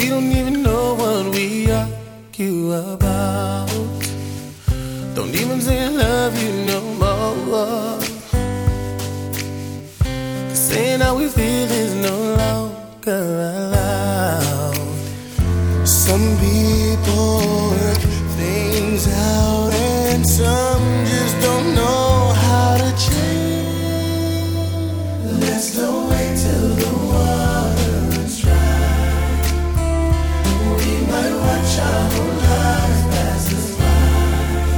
we don't even know what we argue about. Don't even say I love you no more. 'Cause saying how we feel is no longer allowed. Some people work things out and some just don't know how to change. Let's don't wait till the water runs dry. We might watch our whole lives pass us by.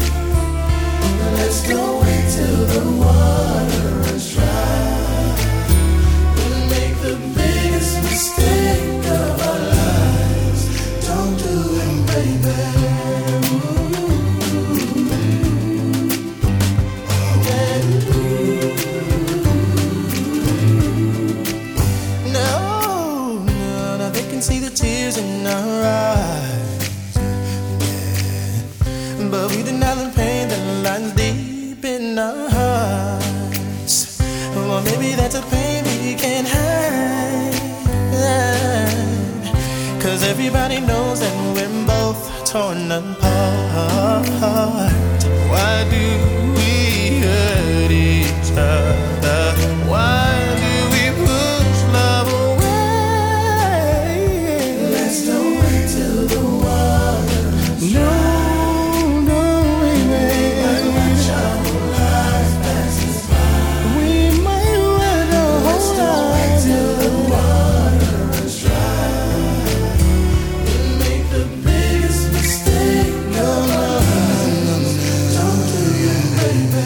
Let's don't wait till the water runs dry. We'll make the biggest mistake of our lives. Don't do it, baby. See the tears in our eyes, yeah. But we deny the pain that lies deep in our hearts. Well, maybe that's a pain we can't hide, 'cause everybody knows that we're both torn apart. Why do we hurt each other? Why do we push love away? Let's don't wait till the water runs dry. No, baby. We might watch our whole lives pass us by. We might watch our whole lives. Let's don't wait till the water runs dry. We'll make the biggest mistake of our lives. Don't do it, baby.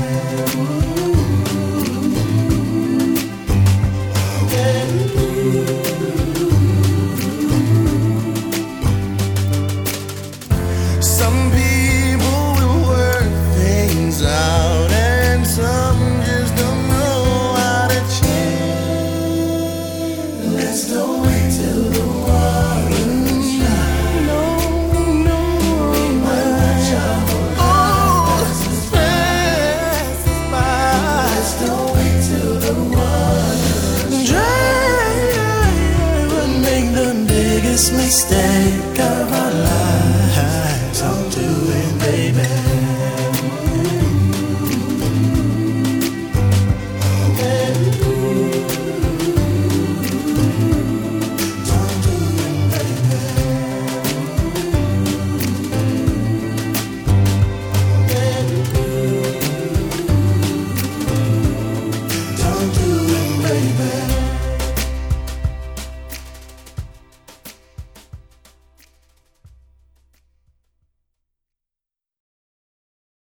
Some people will work things out and some just don't know how to change. Let's don't wait till the water runs dry. No. We might watch our whole lives pass us by. Let's don't wait till the water runs dry. We'll make the biggest mistake of our